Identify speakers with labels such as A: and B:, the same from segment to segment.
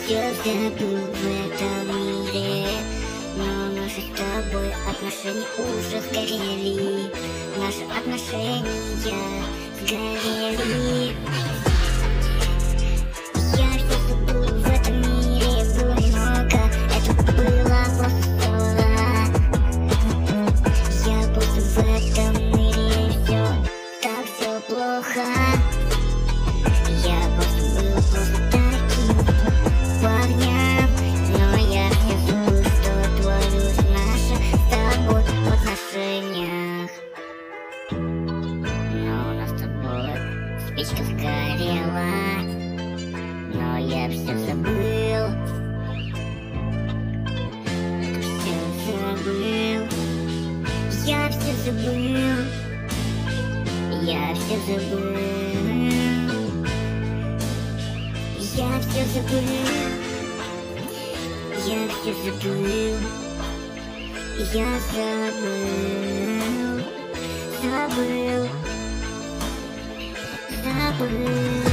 A: все забыл в этом мире. Но наши с тобой отношения уже сгорели. Наши отношения сгорели. Я все забыл в этом мире, было много. Это было просто ссора. Я будто в этом мире все так все плохо. Я просто был таким парнем, но я все забыл, что творилось в наших с тобой отношениях. Но у нас с тобой спичка сгорела, но я все забыл. Все забыл. Я все забыл. Я все забыл. Я все забыл. Я все забыл. Я забыл. Забыл. Забыл.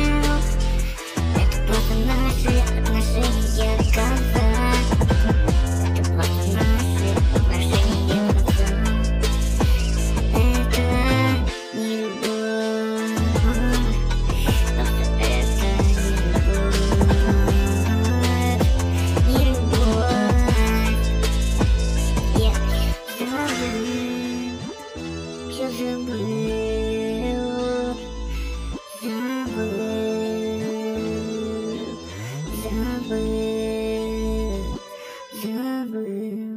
A: Это просто наши отношения до конца. Это просто наши отношения до конца. Это не любовь. Просто это не любовь. Я забыл. Все забыл. Забыл. Забыл.